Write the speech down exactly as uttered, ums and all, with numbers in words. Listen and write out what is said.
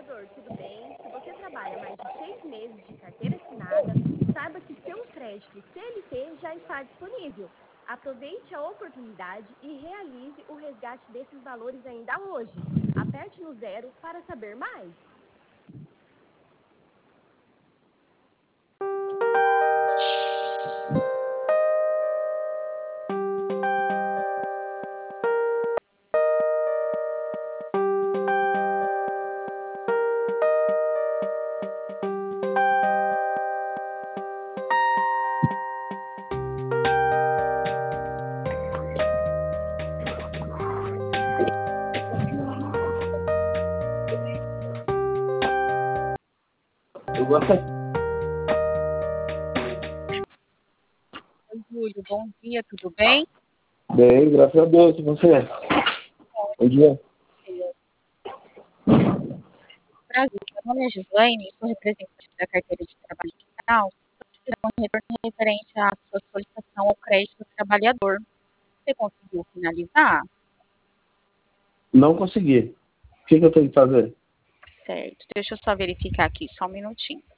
trabalhador, tudo bem? Se você trabalha mais de seis meses de carteira assinada, saiba que seu crédito C L T já está disponível. Aproveite a oportunidade e realize o resgate desses valores ainda hoje. Aperte no zero para saber mais. Eu gosto aqui. Oi, Júlio, bom dia, tudo bem? Bem, graças a Deus. E você? Bom dia. Prazer, meu nome é Gislaine, sou representante da carteira de trabalho digital. Estou um retorno referente à sua solicitação ao crédito do trabalhador. Você conseguiu finalizar? Não consegui. O que, que eu tenho que fazer? Certo, deixa eu só verificar aqui, só um minutinho.